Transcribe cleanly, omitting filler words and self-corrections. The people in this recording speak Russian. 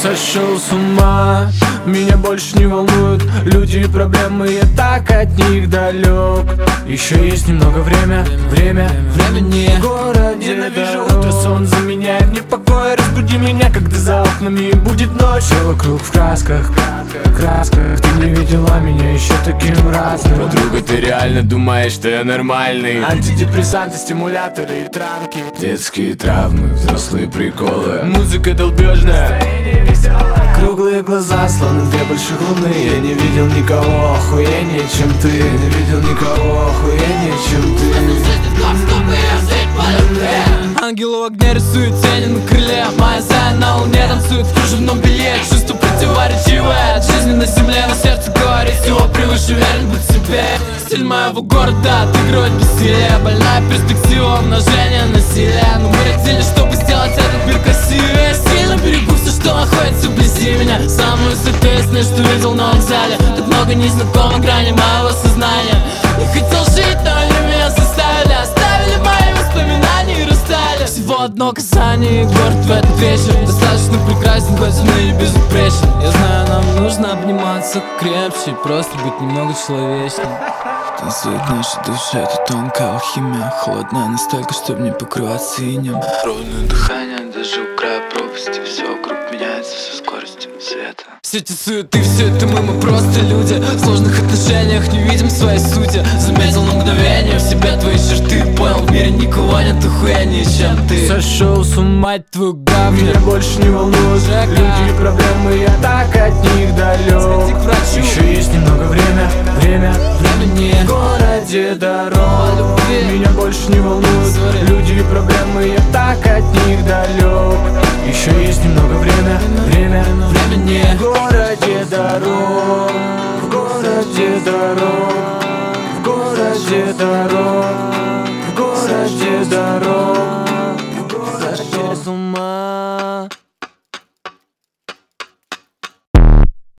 Сошел с ума, меня больше не волнуют люди и проблемы, я так от них далек. Еще есть немного времени в городе. Ненавижу утро, сон заменяет мне покой. Разбуди меня, когда за окнами будет ночь. Все вокруг в красках, ты не видела меня еще таким разным. Подруга, ты реально думаешь, что я нормальный? Антидепрессанты, стимуляторы и травки, Детские травмы, взрослые приколы, музыка долбежная, круглые глаза, словно две больших луны. Я не видел никого охуеннее, чем ты. Не видел никого охуеннее, чем ты. Ангел в огне рисует тени на крыле. Моя зая на луне танцует в кружевном белье. Чувство противоречивое от жизни на земле, но сердце говорит, всего превыше, уверен, будь себе. Стиль моего города отыгрывать бессилие. Больная перспектива умножения насилия. Но мы родились, чтобы сделать этот мир красивее. Сильно берегу все, что находится вблизи меня. Самое соответственное, что видел на вокзале. Так много незнакомых граней моего сознания. Не хотел жить, но они меня заставили. Оставили мои воспоминания и расстали. Всего одно касание, и город в этот вечер достаточно прекрасен, глазный и безупречен. Я знаю, нам нужно обниматься крепче, просто быть немного человечнее. Танцует наша душа, это тонкая алхимия. Холодная настолько, чтобы не покрываться инем. Ровное дыхание даже у края пропасти. Все вокруг меняется со скоростью света. Все эти суеты, все это мы просто люди. В сложных отношениях не видим своей сути. Заметил на мгновение в себе твои черты. Понял, в мире никого нет охуеннее, чем ты. Сошел с ума, твою гавню. Меня больше не волнуют люди и проблемы, я так от них далек. Еще есть немного времени в городе дорог. Меня больше не волнуют люди и проблемы, я так от них далек. Еще есть немного времени в городе дорог. В городе дорог, в городе дорог.